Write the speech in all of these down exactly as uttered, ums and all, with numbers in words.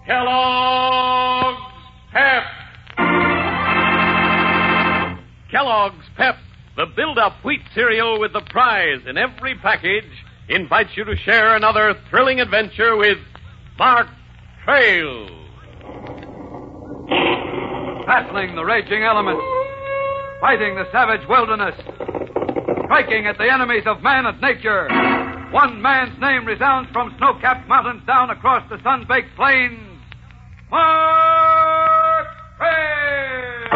Kellogg's Pep. Kellogg's Pep, the build-up wheat cereal with the prize in every package, invites you to share another thrilling adventure with Mark Trail. Battling the raging elements, fighting the savage wilderness, striking at the enemies of man and nature. One man's name resounds from snow-capped mountains down across the sun-baked plains. Mark Trail!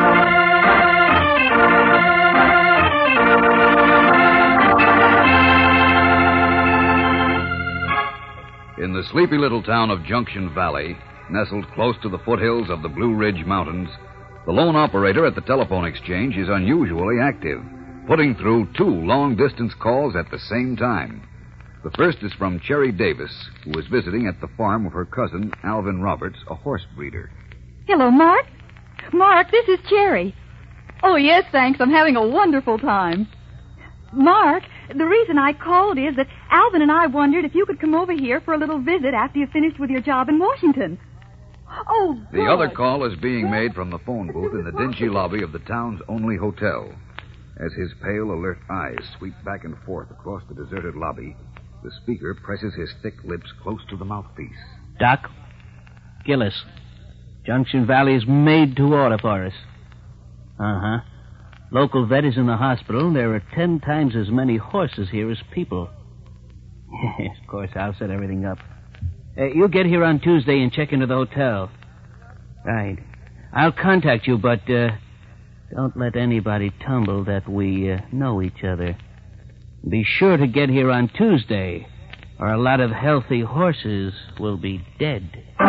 In the sleepy little town of Junction Valley, nestled close to the foothills of the Blue Ridge Mountains, the lone operator at the telephone exchange is unusually active, putting through two long-distance calls at the same time. The first is from Cherry Davis, who is visiting at the farm of her cousin, Alvin Roberts, a horse breeder. Hello, Mark. Mark, this is Cherry. Oh, yes, thanks. I'm having a wonderful time. Mark, the reason I called is that Alvin and I wondered if you could come over here for a little visit after you finished with your job in Washington. Oh, good. The other call is being made from the phone booth in the dingy lobby of the town's only hotel. As his pale, alert eyes sweep back and forth across the deserted lobby, the speaker presses his thick lips close to the mouthpiece. Doc, Gillis, Junction Valley's made to order for us. Uh-huh. Local vet is in the hospital. There are ten times as many horses here as people. Yes, of course, I'll set everything up. Uh, you get here on Tuesday and check into the hotel. Right. I'll contact you, but uh, don't let anybody tumble that we uh, know each other. Be sure to get here on Tuesday, or a lot of healthy horses will be dead.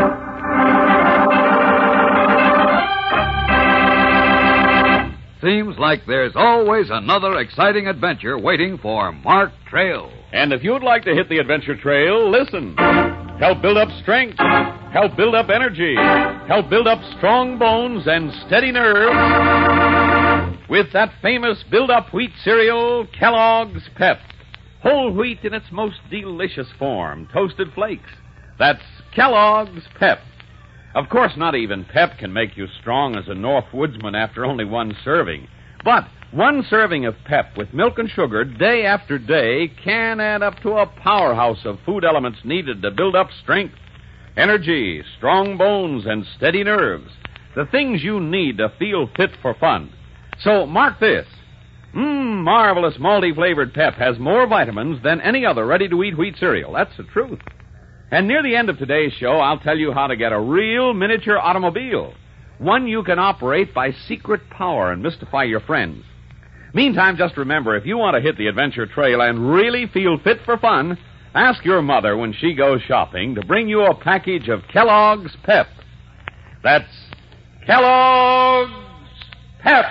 Seems like there's always another exciting adventure waiting for Mark Trail. And if you'd like to hit the adventure trail, listen. Help build up strength. Help build up energy. Help build up strong bones and steady nerves with that famous build-up wheat cereal, Kellogg's Pep. Whole wheat in its most delicious form, toasted flakes. That's Kellogg's Pep. Of course, not even Pep can make you strong as a North Woodsman after only one serving. But one serving of Pep with milk and sugar day after day can add up to a powerhouse of food elements needed to build up strength, energy, strong bones, and steady nerves. The things you need to feel fit for fun. So mark this. Mmm, marvelous malty-flavored Pep has more vitamins than any other ready-to-eat wheat cereal. That's the truth. And near the end of today's show, I'll tell you how to get a real miniature automobile. One you can operate by secret power and mystify your friends. Meantime, just remember, if you want to hit the adventure trail and really feel fit for fun, ask your mother when she goes shopping to bring you a package of Kellogg's Pep. That's Kellogg's Pep.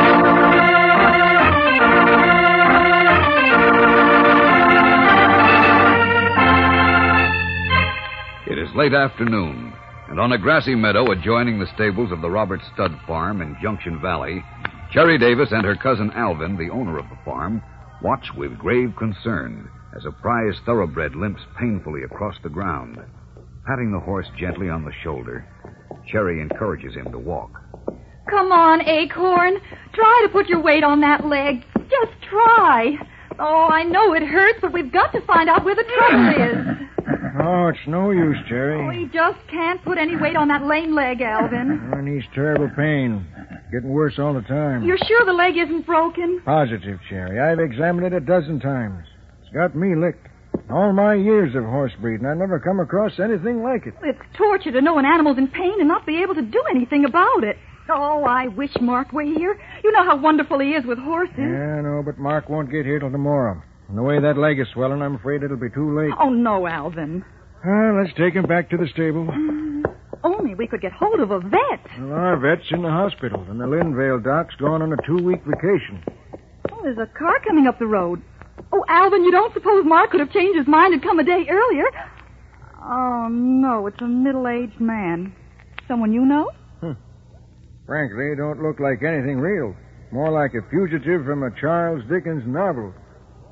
It is late afternoon, and on a grassy meadow adjoining the stables of the Robert Stud Farm in Junction Valley, Cherry Davis and her cousin Alvin, the owner of the farm, watch with grave concern as a prize thoroughbred limps painfully across the ground. Patting the horse gently on the shoulder, Cherry encourages him to walk. Come on, Acorn. Try to put your weight on that leg. Just try. Oh, I know it hurts, but we've got to find out where the trouble is. Oh, it's no use, Cherry. Oh, he just can't put any weight on that lame leg, Alvin. Oh, he's terrible pain. Getting worse all the time. You're sure the leg isn't broken? Positive, Cherry. I've examined it a dozen times. It's got me licked. All my years of horse breeding, I've never come across anything like it. It's torture to know an animal's in pain and not be able to do anything about it. Oh, I wish Mark were here. You know how wonderful he is with horses. Yeah, I know, but Mark won't get here till tomorrow. And the way that leg is swelling, I'm afraid it'll be too late. Oh, no, Alvin. Well, let's take him back to the stable. Mm, only we could get hold of a vet. Well, our vet's in the hospital, and the Linvale doc's gone on a two-week vacation. Oh, there's a car coming up the road. Oh, Alvin, you don't suppose Mark could have changed his mind and come a day earlier? Oh, no, it's a middle-aged man. Someone you know? Hmm. Frankly, don't look like anything real. More like a fugitive from a Charles Dickens novel.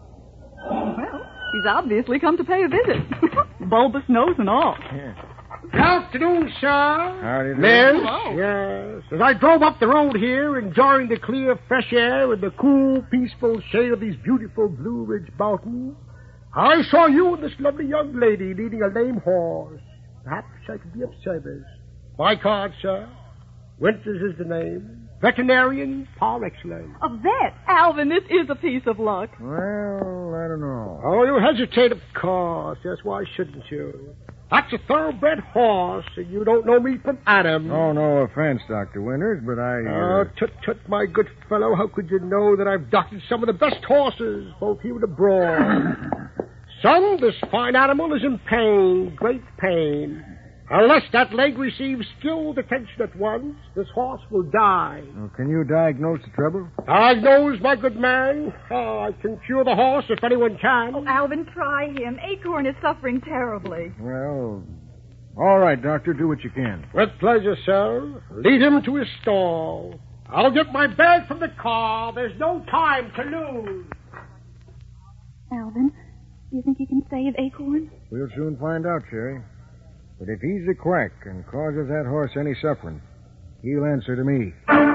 Well, he's obviously come to pay a visit. Bulbous nose and all. Yeah. Afternoon, sir. Howdy, do. Miss. Hello. Yes. As I drove up the road here, enjoying the clear, fresh air and the cool, peaceful shade of these beautiful Blue Ridge Mountains, I saw you and this lovely young lady leading a lame horse. Perhaps I could be of service. My card, sir. Winters is the name. Veterinarian, par excellence. A vet. Alvin, this is a piece of luck. Well, I don't know. Oh, you hesitate, of course. Yes, why shouldn't you? That's a thoroughbred horse, and you don't know me from Adam. Oh, no offense, Doctor Winters, but I... Oh, Uh... tut, tut, my good fellow. How could you know that I've doctored some of the best horses, both here and abroad? Son, this fine animal is in pain, great pain. Unless that leg receives skilled attention at once, this horse will die. Well, can you diagnose the trouble? Diagnose, my good man. Oh, I can cure the horse if anyone can. Oh, Alvin, try him. Acorn is suffering terribly. Well, all right, Doctor, do what you can. With pleasure, sir. Lead him to his stall. I'll get my bag from the car. There's no time to lose. Alvin, do you think you can save Acorn? We'll soon find out, Cherry. But if he's a quack and causes that horse any suffering, he'll answer to me.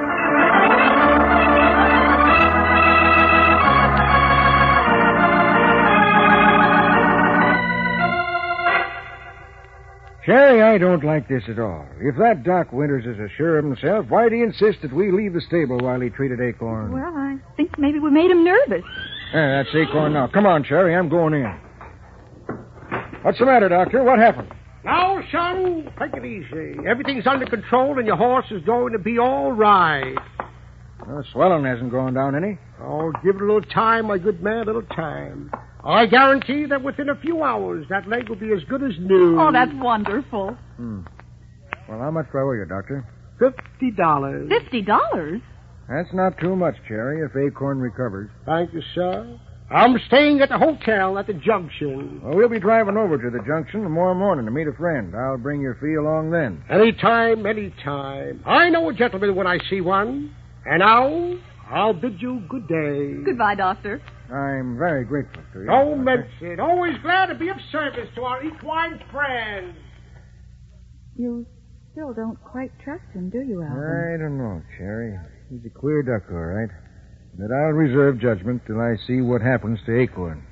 Cherry, I don't like this at all. If that Doc Winters is as sure of himself, why'd he insist that we leave the stable while he treated Acorn? Well, I think maybe we made him nervous. Yeah, that's Acorn now. Come on, Cherry, I'm going in. What's the matter, Doctor? What happened? Now, son, take it easy. Everything's under control, and your horse is going to be all right. Well, swelling hasn't gone down any. Oh, give it a little time, my good man, a little time. I guarantee that within a few hours, that leg will be as good as new. Oh, that's wonderful. Hmm. Well, how much do I owe you, Doctor? Fifty dollars. Fifty dollars? That's not too much, Cherry, if Acorn recovers. Thank you, sir. I'm staying at the hotel at the junction. Well, we'll be driving over to the junction tomorrow morning to meet a friend. I'll bring your fee along then. Anytime, anytime. I know a gentleman when I see one. And now, I'll bid you good day. Goodbye, Doctor. I'm very grateful to you. No mention. Always glad to be of service to our equine friends. You still don't quite trust him, do you, Alvin? I don't know, Cherry. He's a queer duck, all right. But I'll reserve judgment till I see what happens to Acorn.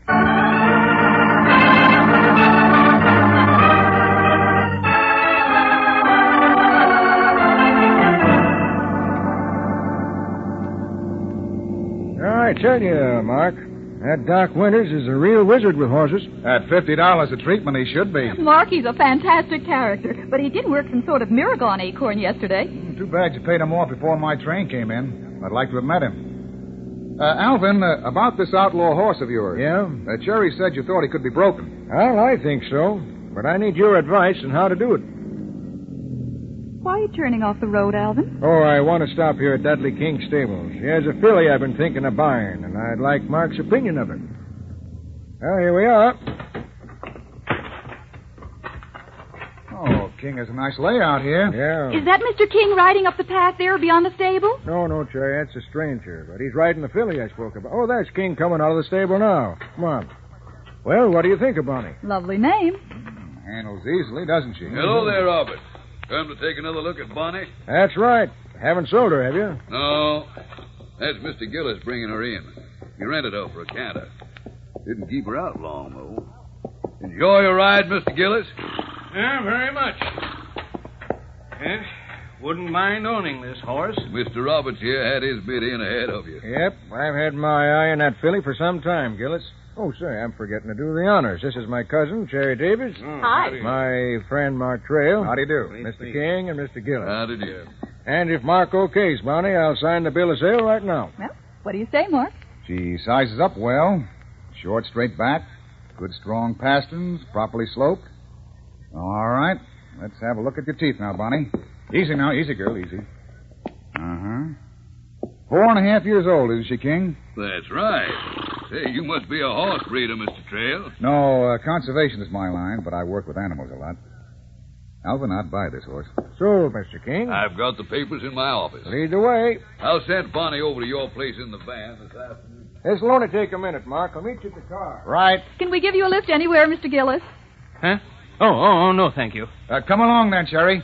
I tell you, Mark, that Doc Winters is a real wizard with horses. At fifty dollars a treatment, he should be. Marky's a fantastic character, but he did work some sort of miracle on Acorn yesterday. Too bad you paid him off before my train came in. I'd like to have met him. Uh, Alvin, uh, about this outlaw horse of yours. Yeah? Uh, Cherry said you thought he could be broken. Well, I think so. But I need your advice on how to do it. Why are you turning off the road, Alvin? Oh, I want to stop here at Dudley King's stables. He has a filly I've been thinking of buying, and I'd like Mark's opinion of it. Well, here we are. Oh, King has a nice layout here. Yeah. Is that Mister King riding up the path there beyond the stable? No, no, Cherry, that's a stranger. But he's riding the filly I spoke about. Oh, there's King coming out of the stable now. Come on. Well, what do you think of Bonnie? Lovely name. Handles easily, doesn't she? Hello there, Robert. Come to take another look at Bonnie? That's right. Haven't sold her, have you? No. That's Mister Gillis bringing her in. He rented her for a canter. Didn't keep her out long, though. Enjoy your ride, Mister Gillis? Yeah, very much. Yeah, wouldn't mind owning this horse. Mister Roberts here had his bid in ahead of you. Yep, I've had my eye on that filly for some time, Gillis. Oh, say, I'm forgetting to do the honors. This is my cousin, Cherry Davis. Oh, Hi. My friend, Mark Trail. How do you do? Mister King and Mister Gillis. How did you? And if Mark okays, Bonnie, I'll sign the bill of sale right now. Well, what do you say, Mark? She sizes up well. Short, straight back. Good, strong pasterns. Properly sloped. All right. Let's have a look at your teeth now, Bonnie. Easy now. Easy, girl. Easy. Uh-huh. Four and a half years old, isn't she, King? That's right. Say, you must be a horse breeder, Mister Trail. No, uh, conservation is my line, but I work with animals a lot. Alvin, I'd buy this horse. So, Mister King, I've got the papers in my office. lead the way. I'll send Bonnie over to your place in the van this afternoon. This'll only take a minute, Mark. I'll meet you at the car. Right. Can we give you a lift anywhere, Mister Gillis? Huh? Oh, oh, oh, no, thank you. Uh, come along then, Cherry.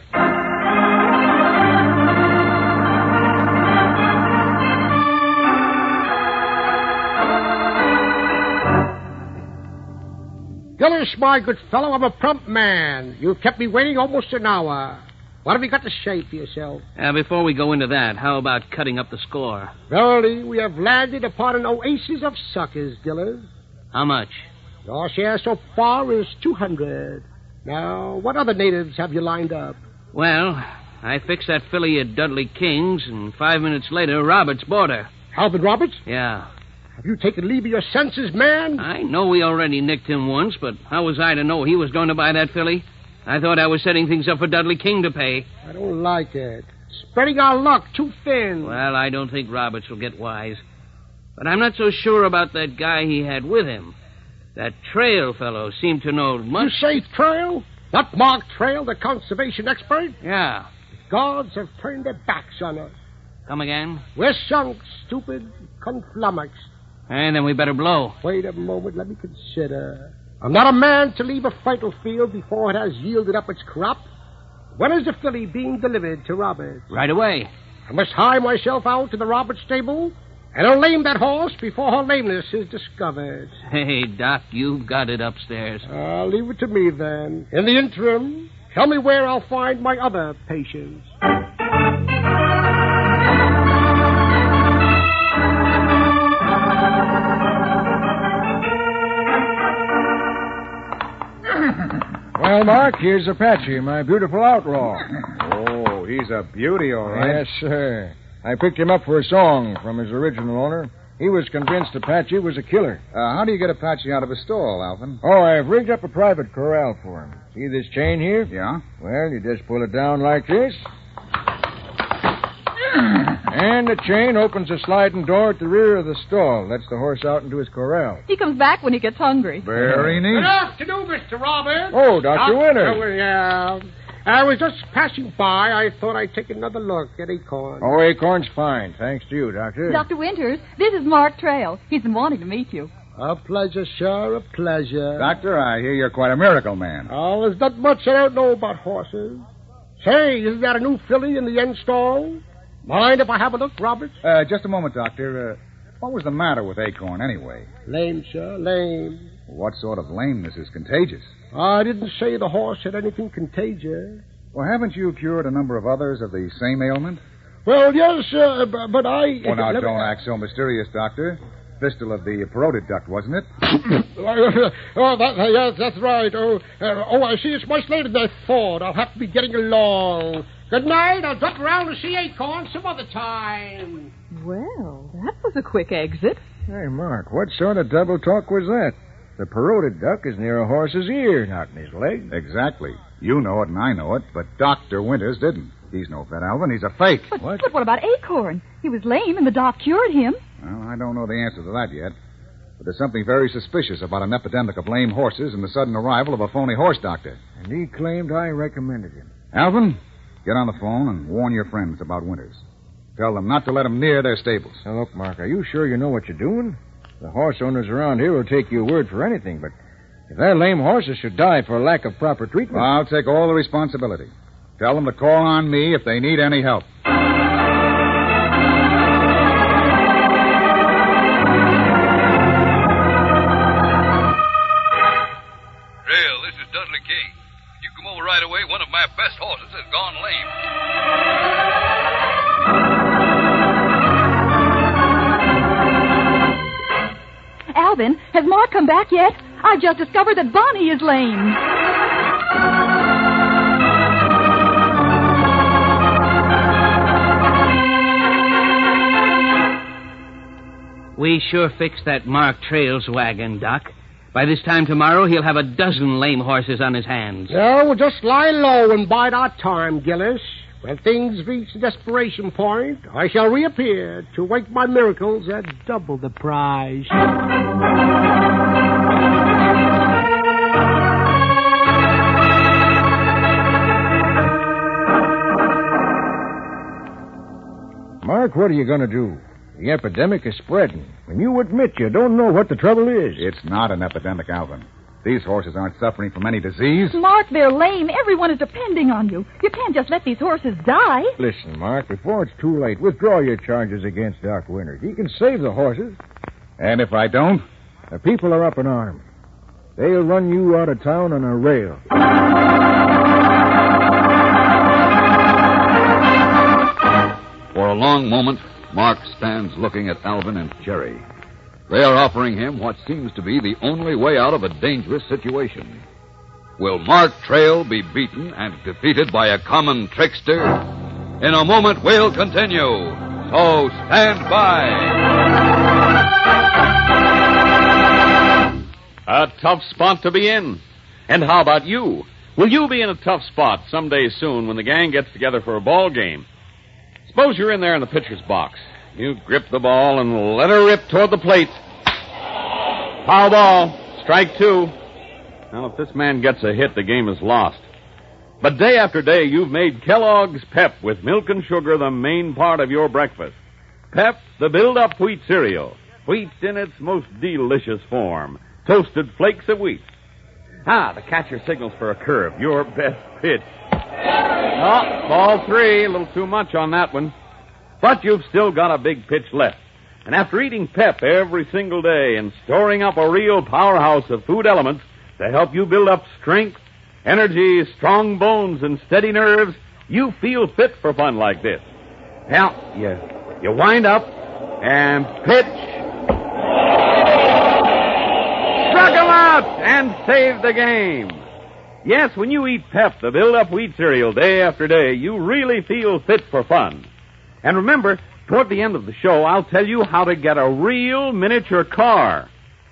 Gillis, my good fellow, I'm a prompt man. You've kept me waiting almost an hour. What have you got to say for yourself? Uh, before we go into that, how about cutting up the score? Verily, we have landed upon an oasis of suckers, Gillis. How much? Your share so far is two hundred. Now, what other natives have you lined up? Well, I fixed that filly at Dudley King's, and five minutes later, Roberts bought her. Alvin Roberts? Yeah. Have you taken leave of your senses, man? I know we already nicked him once, but how was I to know he was going to buy that filly? I thought I was setting things up for Dudley King to pay. I don't like it. Spreading our luck too thin. Well, I don't think Roberts will get wise. But I'm not so sure about that guy he had with him. That Trail fellow seemed to know much. You say Trail? Not Mark Trail, the conservation expert? Yeah. The gods have turned their backs on us. Come again? We're sunk, stupid, conflummoxed. And then we better blow. Wait a moment, let me consider. I'm not a man to leave a fertile field before it has yielded up its crop. When is the filly being delivered to Roberts? Right away. I must hie myself out to the Roberts stable, and I'll lame that horse before her lameness is discovered. Hey, Doc, you've got it upstairs. I'll leave it to me, then. In the interim, tell me where I'll find my other patients. Well, Mark, here's Apache, my beautiful outlaw. Oh, he's a beauty, all right. Yes, sir. I picked him up for a song from his original owner. He was convinced Apache was a killer. Uh, how do you get Apache out of his stall, Alvin? Oh, I've rigged up a private corral for him. See this chain here? Yeah? Well, you just pull it down like this. And the chain opens a sliding door at the rear of the stall. Lets the horse out into his corral. He comes back when he gets hungry. Very neat. Good afternoon, Mister Roberts. Oh, Doctor Winter. Oh, yeah. I was just passing by. I thought I'd take another look at Acorn. Oh, Acorn's fine. Thanks to you, Doctor. Doctor Winters, this is Mark Trail. He's been wanting to meet you. A pleasure, sir, a pleasure. Doctor, I hear you're quite a miracle man. Oh, there's not much I don't know about horses. Say, isn't that a new filly in the end stall? Mind if I have a look, Roberts? Uh, just a moment, Doctor. Uh, what was the matter with Acorn, anyway? Lame, sir, lame. What sort of lameness is contagious? I didn't say the horse had anything contagious. Well, haven't you cured a number of others of the same ailment? Well, yes, sir, b- but I... Well, now, Let me- don't act so mysterious, Doctor. Fistule of the parotid duct, wasn't it? oh, that, yes, that's right. Oh, uh, oh, I see it's much later than I thought. I'll have to be getting along. Good night. I'll drop around to see Acorn some other time. Well, that was a quick exit. Hey, Mark, what sort of double talk was that? The parotid duct is near a horse's ear, not in his leg. Exactly. You know it and I know it, but Doctor Winters didn't. He's no Fat Alvin. He's a fake. But What? but what about Acorn? He was lame and the doc cured him. Well, I don't know the answer to that yet. But there's something very suspicious about an epidemic of lame horses and the sudden arrival of a phony horse doctor. And he claimed I recommended him. Alvin, get on the phone and warn your friends about Winters. Tell them not to let him near their stables. Now, look, Mark, are you sure you know what you're doing? The horse owners around here will take your word for anything, but if their lame horses should die for lack of proper treatment... I'll take all the responsibility. Tell them to call on me if they need any help. Trail, this is Dudley King. You come over right away. One of my best horses has gone lame. Alvin, has Mark come back yet? I've just discovered that Bonnie is lame. We sure fixed that Mark Trail's wagon, Doc. By this time tomorrow, he'll have a dozen lame horses on his hands. Yeah, we'll just lie low and bide our time, Gillis. When things reach the desperation point, I shall reappear to work my miracles at double the price. Mark, what are you going to do? The epidemic is spreading, and you admit you don't know what the trouble is. It's not an epidemic, Alvin. These horses aren't suffering from any disease. Mark, they're lame. Everyone is depending on you. You can't just let these horses die. Listen, Mark, before it's too late, withdraw your charges against Doc Winters. He can save the horses. And if I don't? The people are up in arms. They'll run you out of town on a rail. For a long moment, Mark stands looking at Alvin and Cherry. They are offering him what seems to be the only way out of a dangerous situation. Will Mark Trail be beaten and defeated by a common trickster? In a moment, we'll continue. So stand by. A tough spot to be in. And how about you? Will you be in a tough spot someday soon when the gang gets together for a ball game? Suppose you're in there in the pitcher's box. You grip the ball and let her rip toward the plate. Foul ball. Strike two. Now, if this man gets a hit, the game is lost. But day after day, you've made Kellogg's Pep with milk and sugar the main part of your breakfast. Pep, the build-up wheat cereal. Wheat in its most delicious form. Toasted flakes of wheat. Ah, the catcher signals for a curve. Your best pitch. Oh, ball three. A little too much on that one. But you've still got a big pitch left. And after eating Pep every single day and storing up a real powerhouse of food elements to help you build up strength, energy, strong bones, and steady nerves, you feel fit for fun like this. Now, you, you wind up and pitch. Struck him out and saved the game. Yes, when you eat Pep, the build-up wheat cereal, day after day, you really feel fit for fun. And remember, toward the end of the show, I'll tell you how to get a real miniature car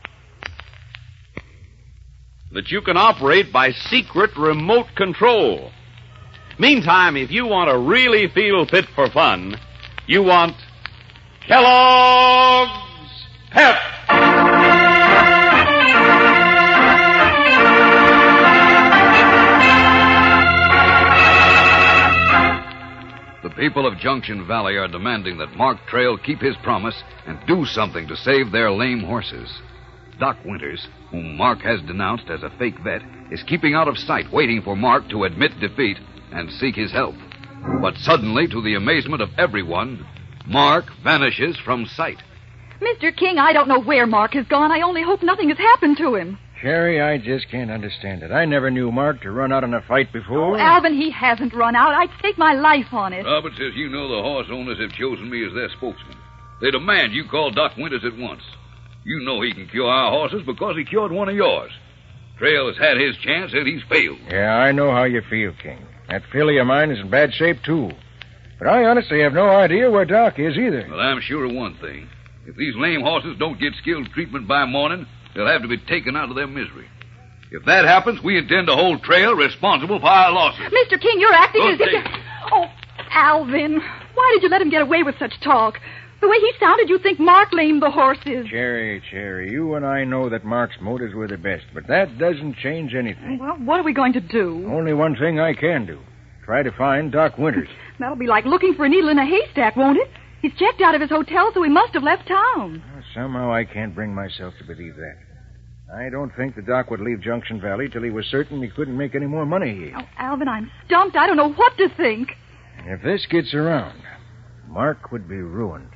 that you can operate by secret remote control. Meantime, if you want to really feel fit for fun, you want Kellogg's Pep. The people of Junction Valley are demanding that Mark Trail keep his promise and do something to save their lame horses. Doc Winters, whom Mark has denounced as a fake vet, is keeping out of sight, waiting for Mark to admit defeat and seek his help. But suddenly, to the amazement of everyone, Mark vanishes from sight. Mister King, I don't know where Mark has gone. I only hope nothing has happened to him. Cherry, I just can't understand it. I never knew Mark to run out in a fight before. Oh, Alvin, he hasn't run out. I'd stake my life on it. Robert says you know the horse owners have chosen me as their spokesman. They demand you call Doc Winters at once. You know he can cure our horses because he cured one of yours. Trail has had his chance and he's failed. Yeah, I know how you feel, King. That filly of mine is in bad shape, too. But I honestly have no idea where Doc is either. Well, I'm sure of one thing. If these lame horses don't get skilled treatment by morning, they'll have to be taken out of their misery. If that happens, we intend to hold Trail responsible for our losses. Mister King, you're acting Don't as if... take- you- Oh, Alvin, why did you let him get away with such talk? The way he sounded, you'd think Mark lamed the horses. Cherry, Cherry, you and I know that Mark's motives were the best, but that doesn't change anything. Well, what are we going to do? Only one thing I can do. Try to find Doc Winters. That'll be like looking for a needle in a haystack, won't it? He's checked out of his hotel, so he must have left town. Somehow I can't bring myself to believe that. I don't think the Doc would leave Junction Valley till he was certain he couldn't make any more money here. Oh, Alvin, I'm stumped. I don't know what to think. And if this gets around, Mark would be ruined.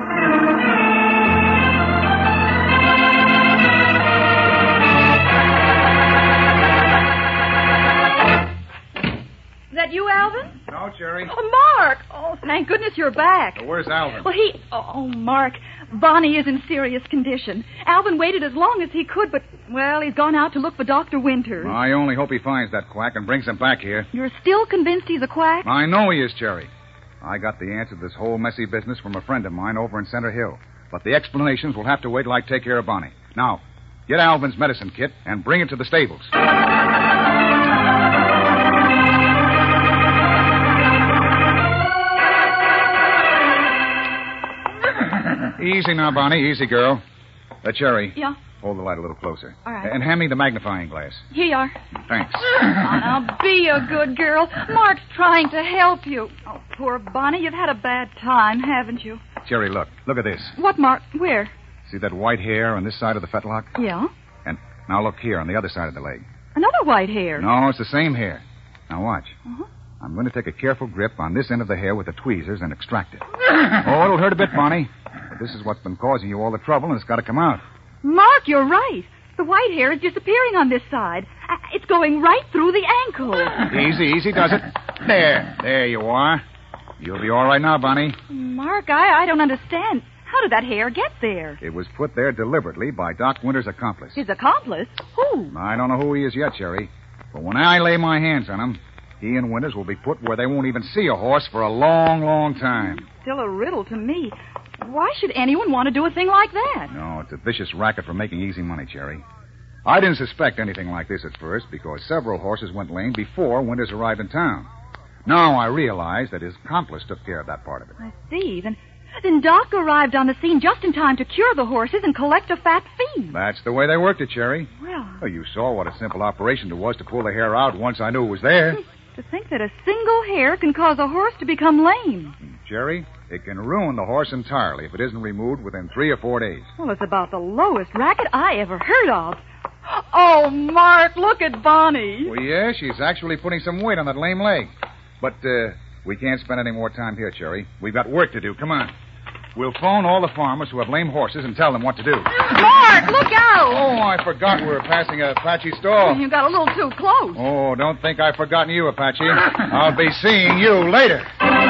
Is that you, Alvin? No, Cherry. Oh, Mark! Oh, thank goodness you're back. Where's Alvin? Well, he... Oh, Mark, Bonnie is in serious condition. Alvin waited as long as he could, but, well, he's gone out to look for Doctor Winters. I only hope he finds that quack and brings him back here. You're still convinced he's a quack? I know he is, Cherry. I got the answer to this whole messy business from a friend of mine over in Center Hill. But the explanations will have to wait till I take care of Bonnie. Now, get Alvin's medicine kit and bring it to the stables. Easy now, Bonnie. Easy, girl. Uh, Cherry. Yeah? Hold the light a little closer. All right. And hand me the magnifying glass. Here you are. Thanks. Oh, now, be a good girl. Mark's trying to help you. Oh, poor Bonnie, you've had a bad time, haven't you? Cherry, look. Look at this. What, Mark? Where? See that white hair on this side of the fetlock? Yeah? And Now look here on the other side of the leg. Another white hair. No, it's the same hair. Now watch. Uh-huh. I'm going to take a careful grip on this end of the hair with the tweezers and extract it. Oh, it'll hurt a bit, Bonnie. But this is what's been causing you all the trouble, and it's got to come out. Mark, you're right. The white hair is disappearing on this side. Uh, It's going right through the ankle. Easy, easy does it. There. There you are. You'll be all right now, Bonnie. Mark, I, I don't understand. How did that hair get there? It was put there deliberately by Doc Winter's accomplice. His accomplice? Who? I don't know who he is yet, Cherry. But when I lay my hands on him, he and Winters will be put where they won't even see a horse for a long, long time. Still a riddle to me. Why should anyone want to do a thing like that? No, it's a vicious racket for making easy money, Cherry. I didn't suspect anything like this at first because several horses went lame before Winters arrived in town. Now I realize that his accomplice took care of that part of it. I see. Then, then Doc arrived on the scene just in time to cure the horses and collect a fat fee. That's the way they worked it, Cherry. Well, Well, you saw what a simple operation it was to pull the hair out once I knew it was there. to think that a single hair can cause a horse to become lame. Cherry, it can ruin the horse entirely if it isn't removed within three or four days. Well, it's about the lowest racket I ever heard of. Oh, Mark, look at Bonnie. Well, yeah, she's actually putting some weight on that lame leg. But uh, we can't spend any more time here, Cherry. We've got work to do. Come on. We'll phone all the farmers who have lame horses and tell them what to do. Mark, look out! Oh, I forgot we were passing a Apache stall. You got a little too close. Oh, don't think I've forgotten you, Apache. I'll be seeing you later.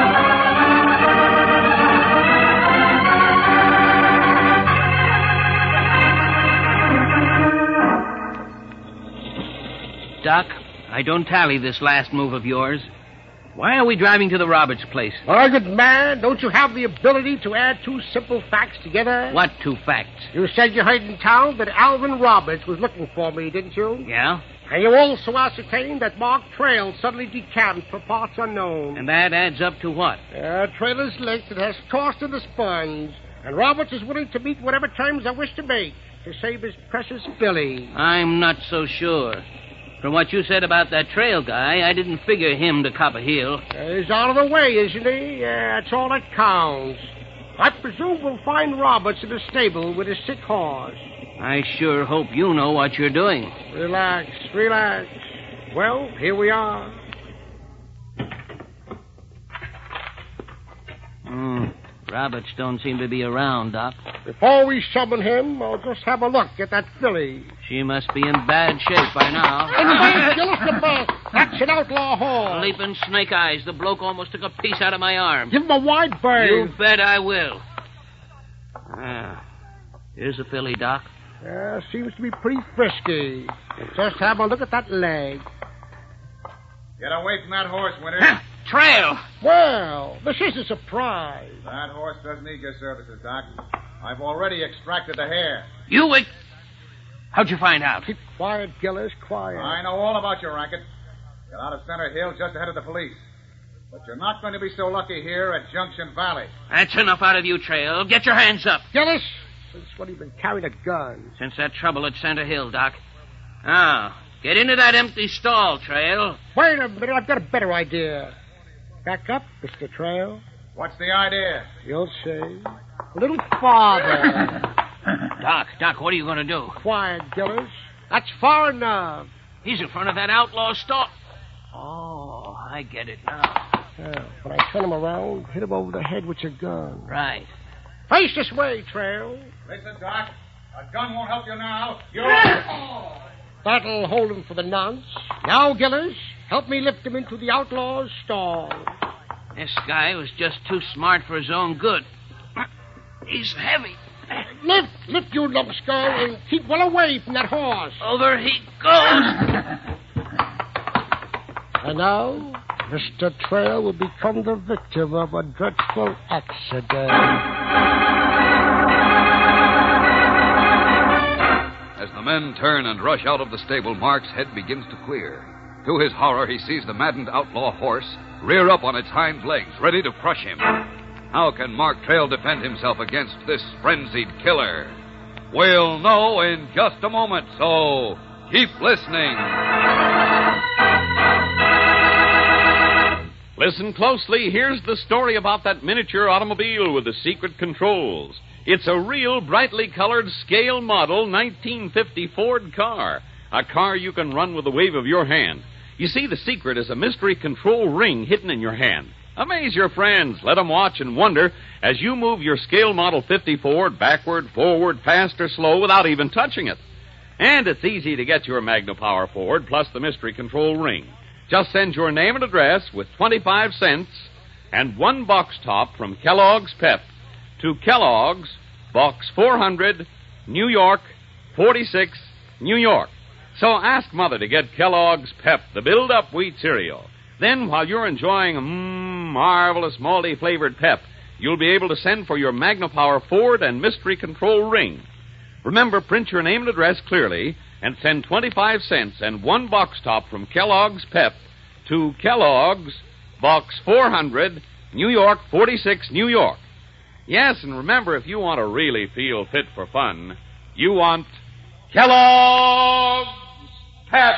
Doc, I don't tally this last move of yours. Why are we driving to the Roberts place? My good man, don't you have the ability to add two simple facts together? What two facts? You said you heard in town that Alvin Roberts was looking for me, didn't you? Yeah? And you also ascertained that Mark Trail suddenly decamped for parts unknown. And that adds up to what? Uh, Trail is licked and has tossed in the sponge. And Roberts is willing to meet whatever terms I wish to make to save his precious filly. I'm not so sure. From what you said about that Trail guy, I didn't figure him to cop a heel. Uh, he's out of the way, isn't he? Yeah, that's all that counts. I presume we'll find Roberts in the stable with his sick horse. I sure hope you know what you're doing. Relax, relax. Well, here we are. Hmm. Roberts don't seem to be around, Doc. Before we summon him, I'll just have a look at that filly. She must be in bad shape by now. Hey, Gillis, the boss. That's an outlaw horse. Leaping snake eyes. The bloke almost took a piece out of my arm. Give him a wide berth. You bet I will. Ah, here's the filly, Doc. Uh, seems to be pretty frisky. Just have a look at that leg. Get away from that horse, Winters. Trail! Well, this is a surprise. That horse doesn't need your services, Doc. I've already extracted the hair. You wait. How'd you find out? Keep quiet, Gillis, quiet. I know all about your racket. You're out of Center Hill just ahead of the police. But you're not going to be so lucky here at Junction Valley. That's enough out of you, Trail. Get your hands up. Gillis, since when have you been carrying a gun? Since that trouble at Center Hill, Doc. Now, get into that empty stall, Trail. Wait a minute, I've got a better idea. Back up, Mister Trail. What's the idea? You'll see. A little farther. Doc, Doc, what are you going to do? Quiet, Gillis. That's far enough. He's in front of that outlaw stall. Oh, I get it now. Yeah, when I turn him around, hit him over the head with your gun. Right. Face this way, Trail. Listen, Doc. A gun won't help you now. You're... Oh. That'll hold him for the nonce. Now, Gillis, help me lift him into the outlaw's stall. This guy was just too smart for his own good. He's heavy. Lift, lift, you numbskull, and keep well away from that horse. Over he goes. And now, Mister Trail will become the victim of a dreadful accident. As the men turn and rush out of the stable, Mark's head begins to clear. To his horror, he sees the maddened outlaw horse rear up on its hind legs, ready to crush him. How can Mark Trail defend himself against this frenzied killer? We'll know in just a moment, so keep listening. Listen closely. Here's the story about that miniature automobile with the secret controls. It's a real brightly colored scale model nineteen fifty Ford car. A car you can run with the wave of your hand. You see, the secret is a mystery control ring hidden in your hand. Amaze your friends. Let them watch and wonder as you move your scale model fifty Ford backward, forward, fast, or slow without even touching it. And it's easy to get your Magna-Power Ford plus the mystery control ring. Just send your name and address with twenty-five cents and one box top from Kellogg's Pep to Kellogg's, Box four hundred, New York, forty-six, New York. So ask Mother to get Kellogg's Pep, the build-up wheat cereal. Then, while you're enjoying a mmm, marvelous malty-flavored Pep, you'll be able to send for your Magna-Power Ford and mystery control ring. Remember, print your name and address clearly and send twenty-five cents and one box top from Kellogg's Pep to Kellogg's, Box four hundred, New York, forty-six, New York. Yes, and remember, if you want to really feel fit for fun, you want Kellogg's Pep.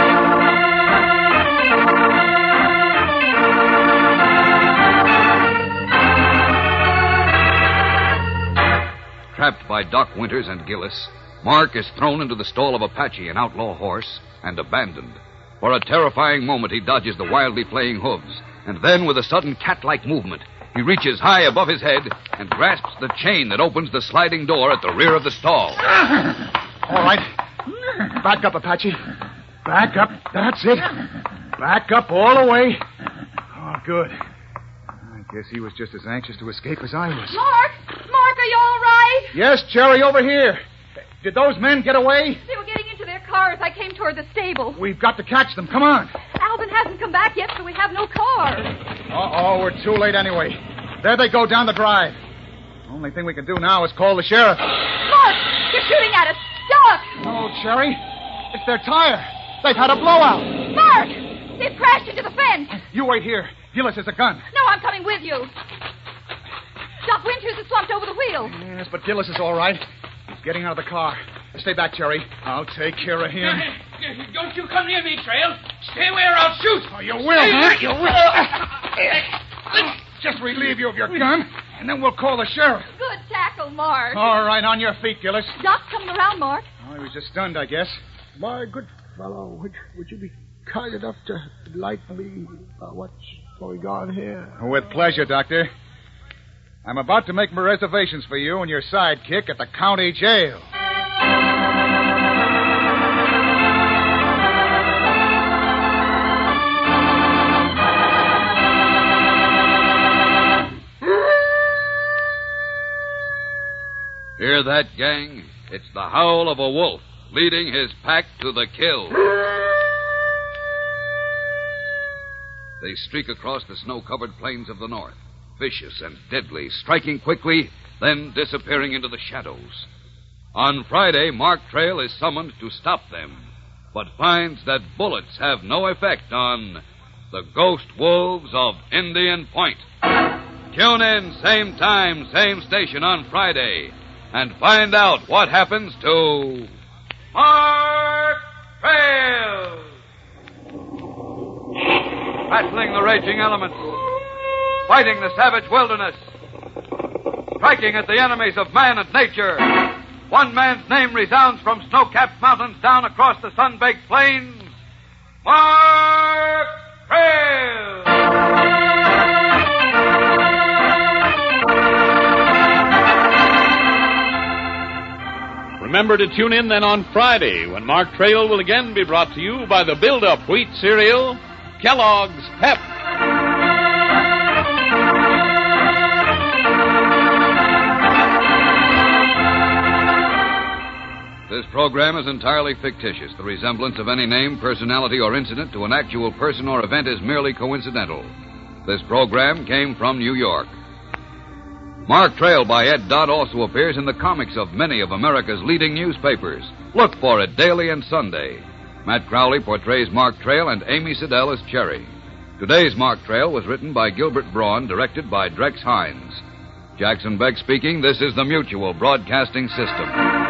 Trapped by Doc Winters and Gillis, Mark is thrown into the stall of Apache, an outlaw horse, and abandoned. For a terrifying moment, he dodges the wildly flaying hooves, and then, with a sudden cat-like movement, he reaches high above his head and grasps the chain that opens the sliding door at the rear of the stall. All right. Back up, Apache. Back up. That's it. Back up all the way. Oh, good. I guess he was just as anxious to escape as I was. Mark! Mark, are you all right? Yes, Jerry, over here. Did those men get away? They were getting into their car as I came toward the stable. We've got to catch them. Come on. Alvin hasn't come back yet, so we have no car. Uh-oh, we're too late anyway. There they go down the drive. Only thing we can do now is call the sheriff. Mark, they're shooting at us. Stop! Oh, Jerry, it's their tire. They've had a blowout. Mark! They've crashed into the fence. You wait here. Gillis has a gun. No, I'm coming with you. Doc Winters is slumped over the wheel. Yes, but Gillis is all right. He's getting out of the car. Stay back, Jerry. I'll take care of him. Don't you come near me, Trail. Stay away or I'll shoot. Oh, you will, huh? You will. Just relieve you of your gun, and then we'll call the sheriff. Good tackle, Mark. All right, on your feet, Gillis. Doc's coming around, Mark. Oh, he was just stunned, I guess. My good fellow, would, would you be kind enough to enlighten me about what's going on here? With pleasure, Doctor. I'm about to make my reservations for you and your sidekick at the county jail. Hear that, gang? It's the howl of a wolf leading his pack to the kill. They streak across the snow-covered plains of the north, vicious and deadly, striking quickly, then disappearing into the shadows. On Friday, Mark Trail is summoned to stop them, but finds that bullets have no effect on the ghost wolves of Indian Point. Tune in, same time, same station on Friday, and find out what happens to Mark Trail. Battling the raging elements, fighting the savage wilderness, striking at the enemies of man and nature. One man's name resounds from snow-capped mountains down across the sun-baked plains. Mark Trail! Remember to tune in then on Friday when Mark Trail will again be brought to you by the build-up wheat cereal, Kellogg's Pep. This program is entirely fictitious. The resemblance of any name, personality, or incident to an actual person or event is merely coincidental. This program came from New York. Mark Trail by Ed Dodd also appears in the comics of many of America's leading newspapers. Look for it daily and Sunday. Matt Crowley portrays Mark Trail and Amy Siddell as Cherry. Today's Mark Trail was written by Gilbert Braun, directed by Drex Hines. Jackson Beck speaking. This is the Mutual Broadcasting System.